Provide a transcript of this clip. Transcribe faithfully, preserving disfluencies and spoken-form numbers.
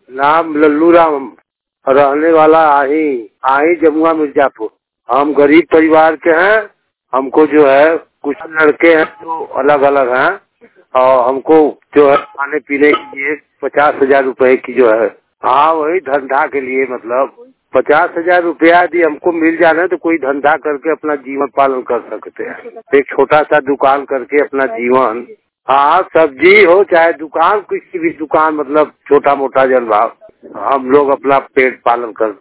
नाम लल्लू राम, रहने वाला आही आही जमुआ मिर्जापुर। हम गरीब परिवार के हैं। हमको जो है कुछ लड़के हैं जो अलग अलग हैं और हमको जो है खाने पीने के लिए पचास हजार रुपए की जो है, हाँ वही धंधा के लिए, मतलब पचास हजार रुपया यदि हमको मिल जाना तो कोई धंधा करके अपना जीवन पालन कर सकते हैं। एक छोटा सा दुकान करके अपना जीवन, हाँ सब्जी हो चाहे दुकान, किसी भी दुकान, मतलब छोटा मोटा जन भाव हम लोग अपना पेट पालन कर